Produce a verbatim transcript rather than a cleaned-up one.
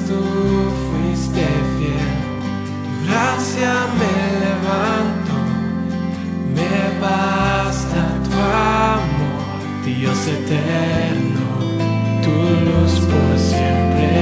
tú fuiste fiel, tu gracia me levanto, me basta tu amor, Dios eterno, tu luz por siempre